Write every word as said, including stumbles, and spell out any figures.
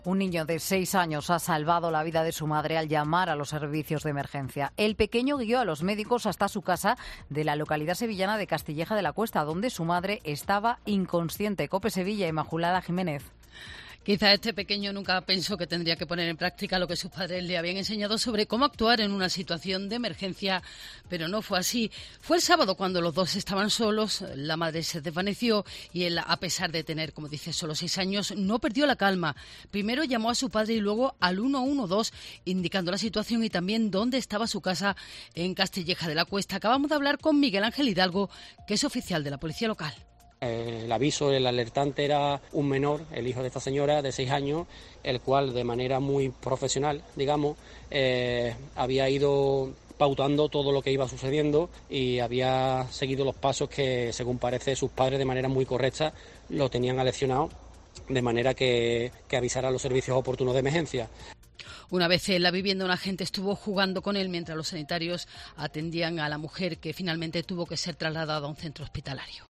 Un niño de seis años ha salvado la vida de su madre al llamar a los servicios de emergencia. El pequeño guió a los médicos hasta su casa de la localidad sevillana de Castilleja de la Cuesta, donde su madre estaba inconsciente. COPE Sevilla, Inmaculada Jiménez. Quizá este pequeño nunca pensó que tendría que poner en práctica lo que sus padres le habían enseñado sobre cómo actuar en una situación de emergencia, pero no fue así. Fue el sábado cuando los dos estaban solos, la madre se desvaneció y él, a pesar de tener, como dice, solo seis años, no perdió la calma. Primero llamó a su padre y luego al uno uno dos, indicando la situación y también dónde estaba su casa en Castilleja de la Cuesta. Acabamos de hablar con Miguel Ángel Hidalgo, que es oficial de la policía local. El aviso, el alertante era un menor, el hijo de esta señora de seis años, el cual de manera muy profesional, digamos, eh, había ido pautando todo lo que iba sucediendo y había seguido los pasos que, según parece, sus padres de manera muy correcta lo tenían aleccionado, de manera que, que avisara a los servicios oportunos de emergencia. Una vez en la vivienda, un agente estuvo jugando con él mientras los sanitarios atendían a la mujer, que finalmente tuvo que ser trasladada a un centro hospitalario.